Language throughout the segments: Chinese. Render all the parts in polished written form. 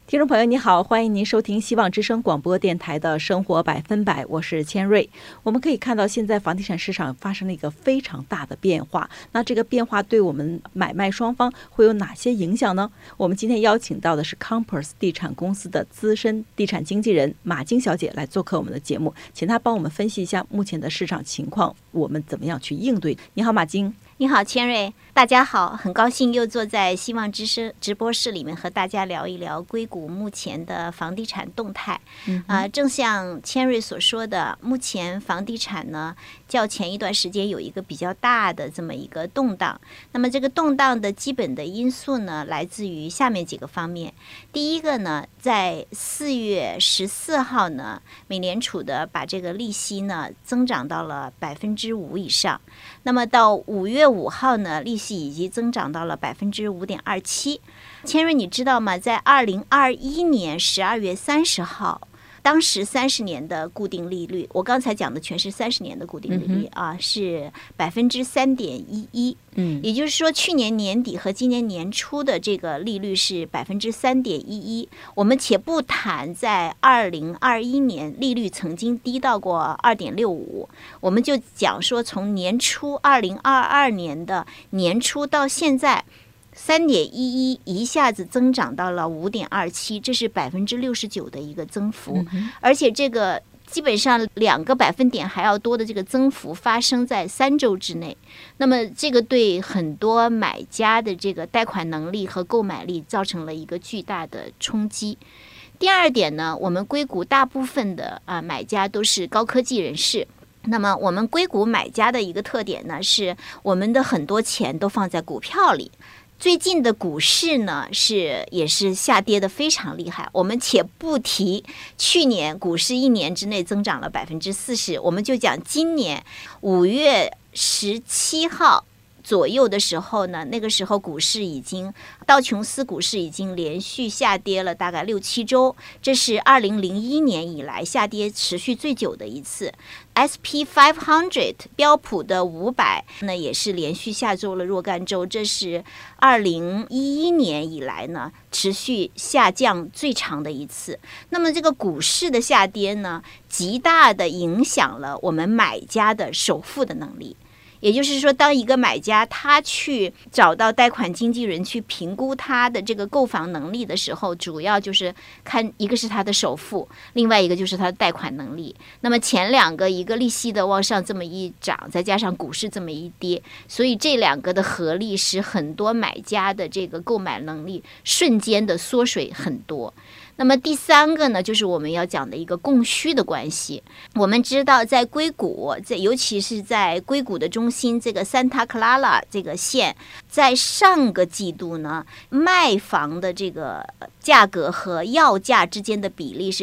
听众朋友你好，欢迎您收听希望之声广播电台的生活百分百，我是千瑞。我们可以看到现在房地产市场发生了一个非常大的变化，那这个变化对我们买卖双方会有哪些影响呢？我们今天邀请到的是 Compass 地产公司的资深地产经纪人马晶小姐来做客我们的节目，请她帮我们分析一下目前的市场情况，我们怎么样去应对。你好马晶。 你好千瑞，大家好，很高兴又坐在希望之声直播室里面和大家聊一聊硅谷目前的房地产动态。正像千瑞所说的，目前房地产呢较前一段时间有一个比较大的这么一个动荡。那么这个动荡的基本的因素呢，来自于下面几个方面。第一个呢，在4月14号呢，美联储的把这个利息呢增长到了5%以上。那么到5月5号呢，利息已经增长到了5.27%。千瑞，你知道吗？在2021年12月30号，当时30年的固定利率，我刚才讲的全是30年的固定利率啊，是3.11%。也就是说，去年年底和今年年初的这个利率是3.11%。我们且不谈在2021年利率曾经低到过2.65%，我们就讲说从年初2022年的年初到现在，3.11一下子增长到了5.27%，这是69%的一个增幅，而且这个基本上2个百分点还要多的这个增幅发生在3周之内。那么这个对很多买家的这个贷款能力和购买力造成了一个巨大的冲击。第二点呢，我们硅谷大部分的买家都是高科技人士。那么我们硅谷买家的一个特点呢，是我们的很多钱都放在股票里。最近的股市呢也是下跌的非常厉害，我们且不提去年股市1年之内增长了40%，我们就讲今年5月17号左右的时候呢，那个时候股市道琼斯股市已经连续下跌了大概6-7周，这是2001年以来下跌持续最久的一次。SP500 标普的500呢也是连续下周了若干周，这是2011年以来呢持续下降最长的一次。那么这个股市的下跌呢，极大的影响了我们买家的首付的能力。也就是说，当一个买家他去找到贷款经纪人去评估他的这个购房能力的时候，主要就是看一个是他的首付，另外一个就是他的贷款能力。那么前2个，一个利息的往上这么一涨，再加上股市这么一跌，所以这2个的合力使很多买家的这个购买能力瞬间的缩水很多。那么第3个呢，就是我们要讲的一个供需的关系。我们知道在硅谷，尤其是在硅谷的中心这个 Santa Clara 这个县，在上个季度呢，卖房的这个价格和要价之间的比例是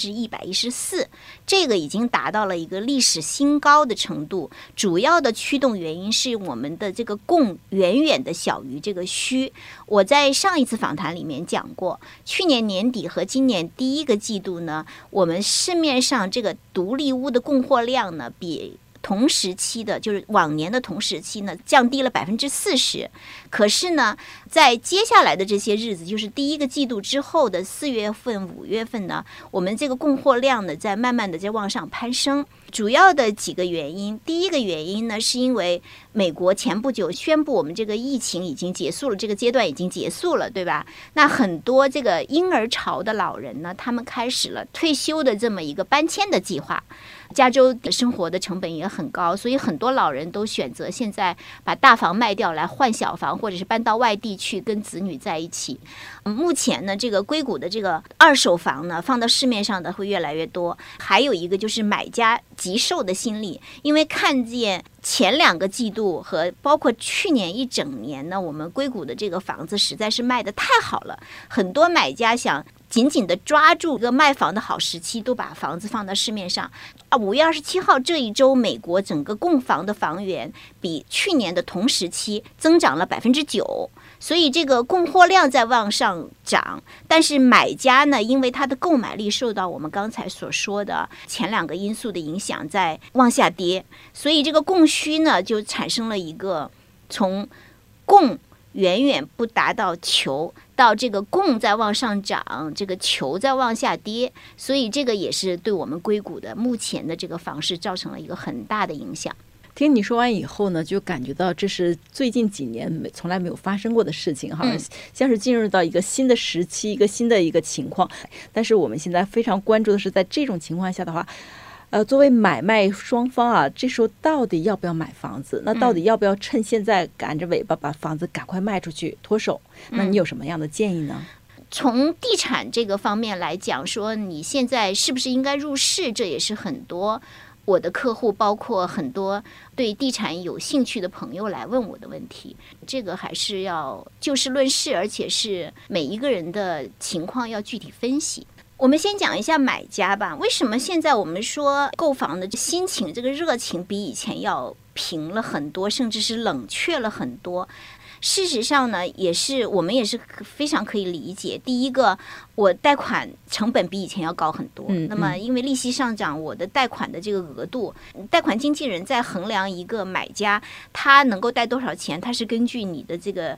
114%，这个已经达到了一个历史新高的程度。主要的驱动原因是我们的这个供远远的小于这个需。我在上一次访谈里面讲过，去年年底和今年第1个季度呢，我们市面上这个独立屋的供货量呢，比同时期的就是往年的同时期呢降低了40%。可是呢，在接下来的这些日子，就是第1个季度之后的4月份、5月份呢，我们这个供货量呢在慢慢的在往上攀升。主要的几个原因，第一个原因呢，是因为美国前不久宣布我们这个疫情已经结束了，这个阶段已经结束了，对吧？那很多这个婴儿潮的老人呢，他们开始了退休的这么一个搬迁的计划。加州的生活的成本也很高，所以很多老人都选择现在把大房卖掉来换小房，或者是搬到外地去跟子女在一起。目前呢，这个硅谷的这个2手房呢，放到市面上的会越来越多。还有一个就是买家急售的心理，因为看见前2个季度和包括去年1整年呢，我们硅谷的这个房子实在是卖得太好了，很多买家想紧紧地抓住一个卖房的好时期，都把房子放到市面上。5月27号这一周，美国整个供房的房源比去年的同时期增长了9%，所以这个供货量在往上涨，但是买家呢，因为他的购买力受到我们刚才所说的前2个因素的影响，在往下跌，所以这个供需呢，就产生了一个从供远远不达到求， 到这个供在往上涨，这个求在往下跌，所以这个也是对我们硅谷的目前的这个房市造成了一个很大的影响。 听你说完以后呢，就感觉到这是最近几年从来没有发生过的事情，好像是进入到一个新的时期，一个新的一个情况。但是我们现在非常关注的是，在这种情况下的话，作为买卖双方啊，这时候到底要不要买房子？那到底要不要趁现在赶着尾巴把房子赶快卖出去脱手？那你有什么样的建议呢？ 从地产这个方面来讲，说你现在是不是应该入市，这也是很多我的客户，包括很多对地产有兴趣的朋友来问我的问题。这个还是要就事论事，而且是每一个人的情况要具体分析。我们先讲一下买家吧。为什么现在我们说购房的心情，这个热情比以前要平了很多，甚至是冷却了很多？事实上呢，我们也是非常可以理解。第一个，我贷款成本比以前要高很多，那么因为利息上涨，我的贷款的这个额度，贷款经纪人在衡量一个买家他能够贷多少钱，他是根据你的这个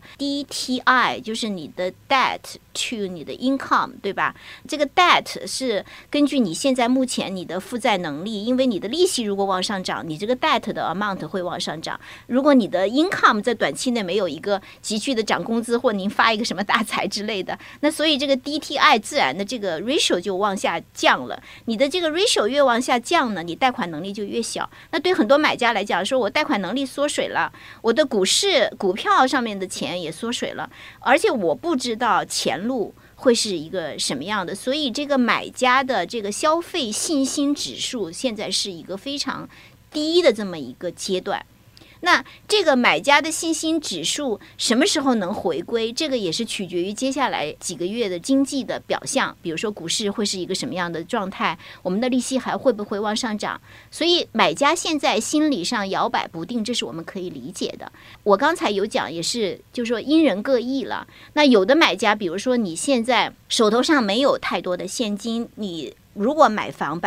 DTI， 就是你的 debt to 你的 income， 对吧？这个 debt 是根据你现在目前你的负债能力，因为你的利息如果往上涨，你这个 debt 的 amount 会往上涨。如果你的 income 在短期内没有一个急剧的涨工资，或您发一个什么大财之类的，那所以这个 DTI 自然的这个 ratio 就往下降了。你的这个 ratio 越往下降呢，你贷款能力就越小。那对很多买家来讲，说我贷款能力缩水了，我的股票上面的钱也缩水了，而且我不知道前路会是一个什么样的，所以这个买家的这个消费信心指数现在是一个非常低的这么一个阶段。那这个买家的信心指数什么时候能回归，这个也是取决于接下来几个月的经济的表象，比如说股市会是一个什么样的状态，我们的利息还会不会往上涨。所以买家现在心理上摇摆不定，这是我们可以理解的。我刚才有讲也是，就是说因人各异了。那有的买家，比如说你现在手头上没有太多的现金，你如果买房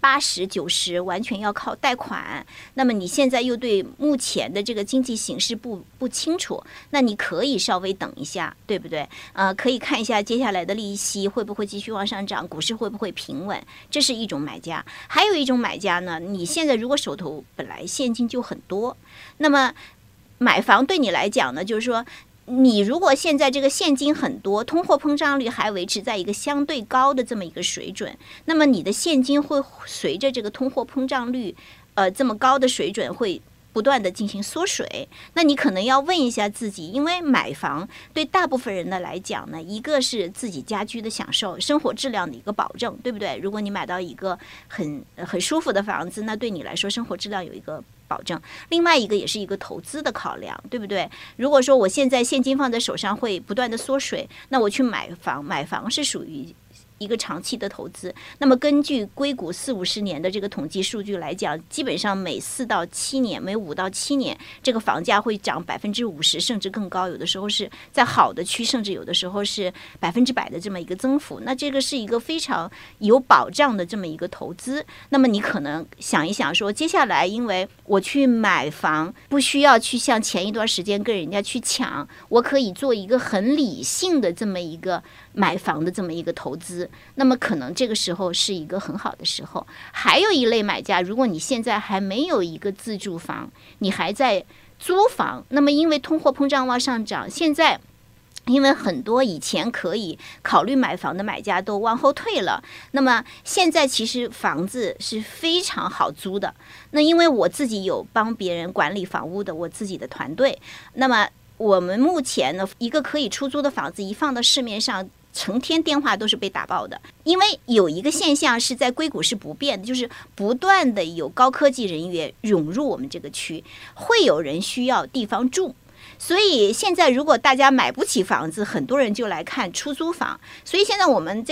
80%、90%完全要靠贷款，那么你现在又对目前的这个经济形势不清楚，那你可以稍微等一下，对不对？可以看一下接下来的利息会不会继续往上涨，股市会不会平稳，这是一种买家。还有一种买家呢，你现在如果手头本来现金就很多，那么买房对你来讲呢，就是说你如果现在这个现金很多，通货膨胀率还维持在一个相对高的这么一个水准，那么你的现金会随着这个通货膨胀率这么高的水准会不断的进行缩水。那你可能要问一下自己，因为买房对大部分人的来讲呢，一个是自己家居的享受，生活质量的一个保证，对不对？如果你买到一个很舒服的房子，那对你来说生活质量有一个保证。另外一个也是一个投资的考量，对不对？如果说我现在现金放在手上会不断的缩水，那我去买房是属于一个长期的投资。那么根据硅谷40-50年的这个统计数据来讲，基本上每4到7年，每5到7年，这个房价会涨50%甚至更高，有的时候是在好的区，甚至有的时候是100%的这么一个增幅。那这个是一个非常有保障的这么一个投资。那么你可能想一想说，接下来因为我去买房不需要去像前一段时间跟人家去抢，我可以做一个很理性的这么一个买房的这么一个投资，那么可能这个时候是一个很好的时候。还有一类买家，如果你现在还没有一个自住房，你还在租房，那么因为通货膨胀往上涨，现在因为很多以前可以考虑买房的买家都往后退了，那么现在其实房子是非常好租的。那因为我自己有帮别人管理房屋的我自己的团队，那么我们目前呢，一个可以出租的房子一放到市面上，成天电话都是被打爆的。因为有一个现象是在硅谷是不变的，就是不断的有高科技人员涌入我们这个区，会有人需要地方住。所以现在如果大家买不起房子，很多人就来看出租房。所以现在我们这个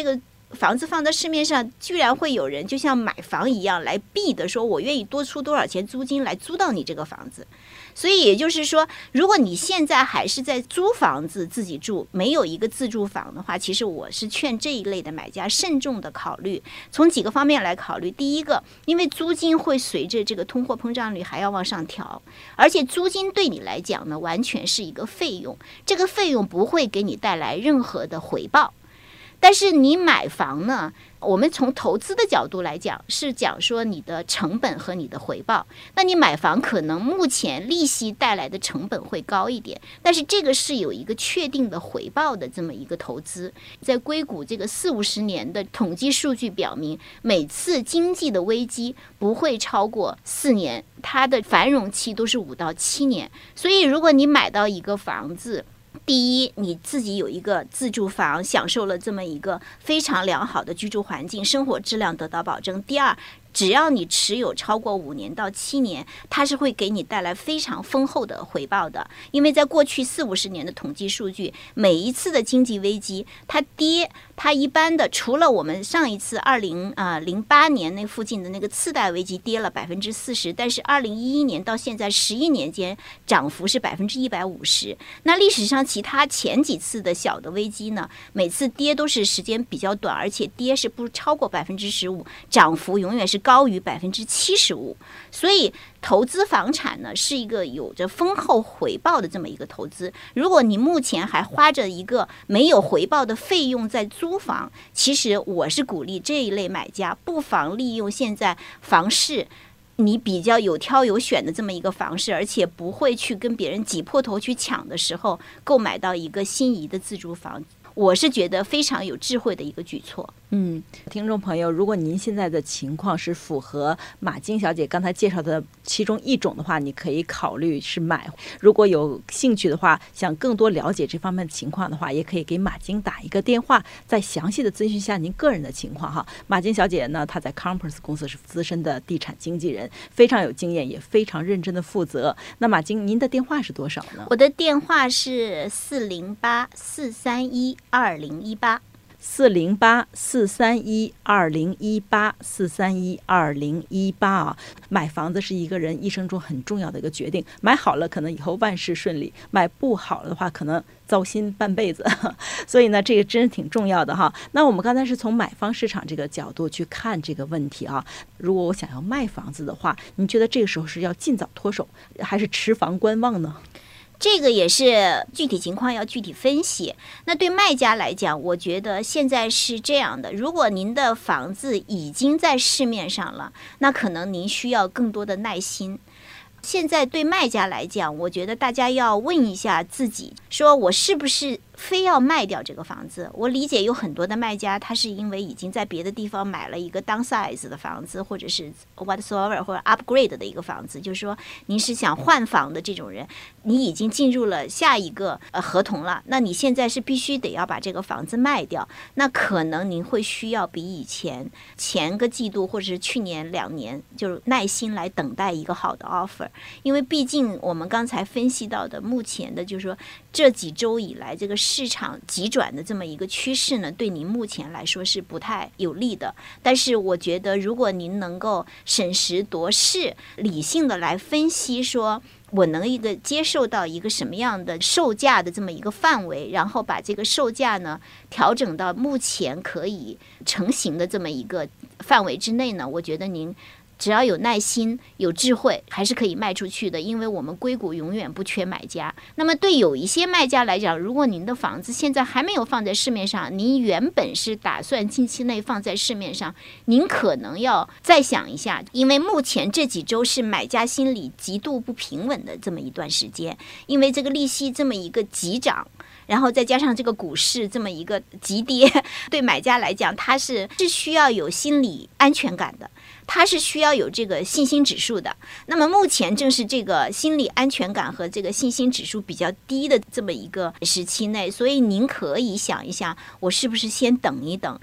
房子放到市面上，居然会有人就像买房一样来逼的说，我愿意多出多少钱租金来租到你这个房子。所以也就是说，如果你现在还是在租房子自己住，没有一个自住房的话，其实我是劝这一类的买家慎重的考虑，从几个方面来考虑。第一个，因为租金会随着这个通货膨胀率还要往上调，而且租金对你来讲呢，完全是一个费用，这个费用不会给你带来任何的回报。但是你买房呢，我们从投资的角度来讲，是讲说你的成本和你的回报。那你买房可能目前利息带来的成本会高一点，但是这个是有一个确定的回报的这么一个投资。在硅谷这个40-50年的统计数据表明，每次经济的危机不会超过4年，它的繁荣期都是5到7年。所以如果你买到一个房子，第一，你自己有一个自住房，享受了这么一个非常良好的居住环境，生活质量得到保证。第二，只要你持有超过5年到7年，它是会给你带来非常丰厚的回报的。因为在过去40-50年的统计数据，每一次的经济危机，它跌，它一般的除了我们上一次2008年那附近的那个次贷危机跌了40%，但是2011年到现在11年间涨幅是150%。那历史上其他前几次的小的危机呢，每次跌都是时间比较短，而且跌是不超过15%，涨幅永远是高于75%。所以投资房产呢，是一个有着丰厚回报的这么一个投资。如果你目前还花着一个没有回报的费用在租房，其实我是鼓励这一类买家不妨利用现在房市你比较有挑有选的这么一个房市，而且不会去跟别人挤破头去抢的时候，购买到一个心仪的自住房，我是觉得非常有智慧的一个举措。 听众朋友，如果您现在的情况是符合马金小姐刚才介绍的其中一种的话，你可以考虑是买。如果有兴趣的话，想更多了解这方面的情况的话，也可以给马金打一个电话，再详细的咨询一下您个人的情况哈。马金小姐呢，她在 Compass 公司是资深的地产经纪人，非常有经验，也非常认真的负责。那马金，您的电话是多少呢？ 我的电话是408-431-2018。408-431-2018，431-2018啊！买房子是一个人一生中很重要的一个决定，买好了可能以后万事顺利，买不好的话可能糟心半辈子。所以呢，这个真是挺重要的哈。那我们刚才是从买方市场这个角度去看这个问题啊。如果我想要卖房子的话，你觉得这个时候是要尽早脱手，还是持房观望呢？这个也是具体情况要具体分析。那对卖家来讲，我觉得现在是这样的，如果您的房子已经在市面上了，那可能您需要更多的耐心。现在对卖家来讲，我觉得大家要问一下自己，说我是不是非要卖掉这个房子？我理解有很多的卖家，他是因为已经在别的地方买了一个 downsize 的房子，或者是 whatsoever 或者 upgrade 的一个房子，就是说您是想换房的这种人，你已经进入了下一个合同了，那你现在是必须得要把这个房子卖掉，那可能您会需要比以前个季度或者是去年2年就是耐心来等待一个好的 offer。因为毕竟我们刚才分析到的目前的就是说这几周以来这个市场急转的这么一个趋势呢，对您目前来说是不太有利的。但是我觉得如果您能够审时度势，理性的来分析说我能接受到一个什么样的售价的这么一个范围，然后把这个售价呢调整到目前可以成型的这么一个范围之内呢，我觉得您只要有耐心有智慧还是可以卖出去的，因为我们硅谷永远不缺买家。那么对有一些卖家来讲，如果您的房子现在还没有放在市面上，您原本是打算近期内放在市面上，您可能要再想一下，因为目前这几周是买家心理极度不平稳的这么一段时间，因为这个利息这么一个急涨，然后再加上这个股市这么一个急跌，对买家来讲他是需要有心理安全感的，它是需要有这个信心指数的。那么目前正是这个心理安全感和这个信心指数比较低的这么一个时期内，所以您可以想一想，我是不是先等一等，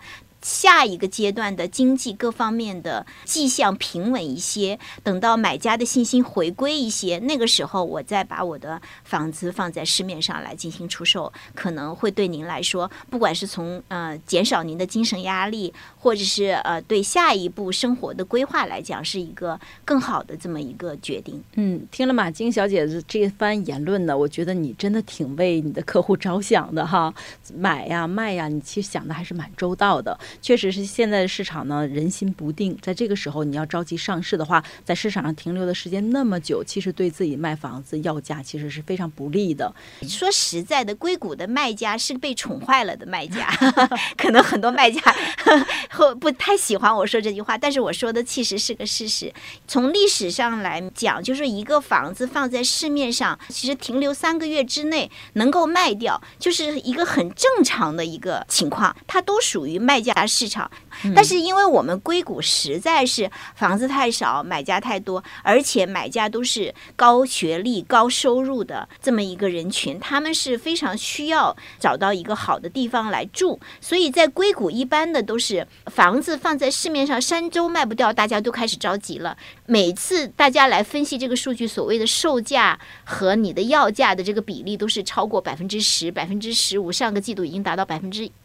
下一个阶段的经济各方面的迹象平稳一些，等到买家的信心回归一些，那个时候我再把我的房子放在市面上来进行出售，可能会对您来说，不管是从减少您的精神压力，或者是对下一步生活的规划来讲，是一个更好的这么一个决定。 听了马金小姐的这番言论呢，我觉得你真的挺为你的客户着想的哈，买呀卖呀，你其实想的还是蛮周到的。确实是现在的市场呢人心不定，在这个时候你要着急上市的话，在市场上停留的时间那么久，其实对自己卖房子要价其实是非常不利的。 说实在的，硅谷的卖家是被宠坏了的卖家可能很多卖家不太喜欢我说这句话，但是我说的其实是个事实。从历史上来讲，就是一个房子放在市面上，其实停留3个月之内能够卖掉，就是一个很正常的一个情况，它都属于卖家市场。但是因为我们硅谷实在是房子太少，买家太多，而且买家都是高学历高收入的这么一个人群，他们是非常需要找到一个好的地方来住，所以在硅谷一般的都是房子放在市面上3周卖不掉，大家都开始着急了。每次大家来分析这个数据，所谓的售价和你的要价的这个比例都是超过10%、15%，上个季度已经达到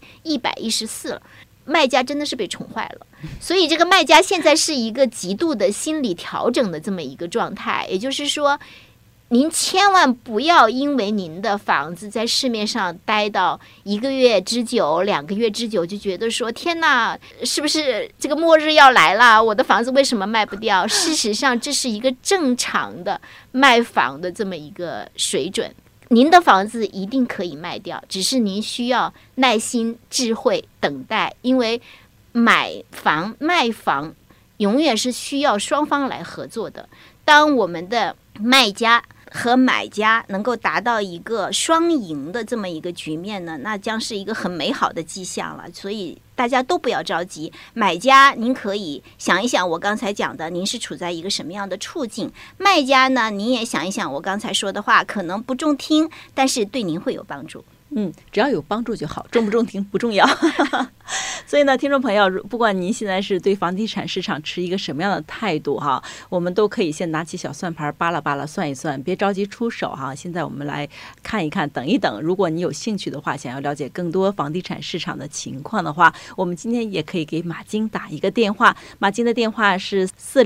114%了。卖家真的是被宠坏了，所以这个卖家现在是一个极度的心理调整的这么一个状态。也就是说，您千万不要因为您的房子在市面上待到1个月之久、2个月之久，就觉得说天哪，是不是这个末日要来了？我的房子为什么卖不掉？事实上，这是一个正常的卖房的这么一个水准。您的房子一定可以卖掉，只是您需要耐心、智慧等待，因为买房卖房永远是需要双方来合作的。当我们的卖家和买家能够达到一个双赢的这么一个局面呢，那将是一个很美好的迹象了。所以大家都不要着急，买家您可以想一想我刚才讲的，您是处在一个什么样的处境；卖家呢，您也想一想我刚才说的话，可能不中听，但是对您会有帮助。 只要有帮助就好，中不中听不重要所以呢，听众朋友，不管您现在是对房地产市场持一个什么样的态度哈，我们都可以先拿起小算盘扒拉扒拉算一算，别着急出手哈。现在我们来看一看，等一等，如果你有兴趣的话，想要了解更多房地产市场的情况的话，我们今天也可以给马金打一个电话。马金的电话是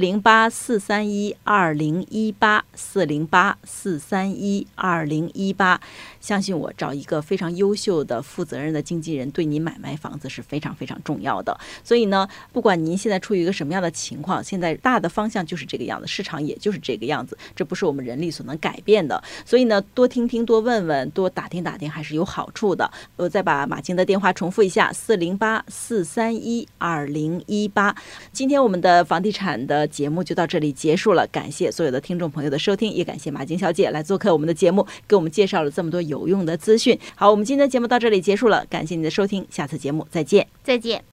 408-431-2018，408-431-2018。相信我，找一个非常优秀的负责任的经纪人对你买卖房子是非常非常重要的。所以呢，不管您现在处于一个什么样的情况，现在大的方向就是这个样子，市场也就是这个样子，这不是我们人力所能改变的。所以呢，多听听多问问多打听打听还是有好处的。我再把马金的电话重复一下，408-431-2018。今天我们的房地产的节目就到这里结束了，感谢所有的听众朋友的收听，也感谢马金小姐来做客我们的节目，给我们介绍了这么多有用的资讯。好，我们今天的节目到这里结束了，感谢您的收听，下次节目再见。 再见。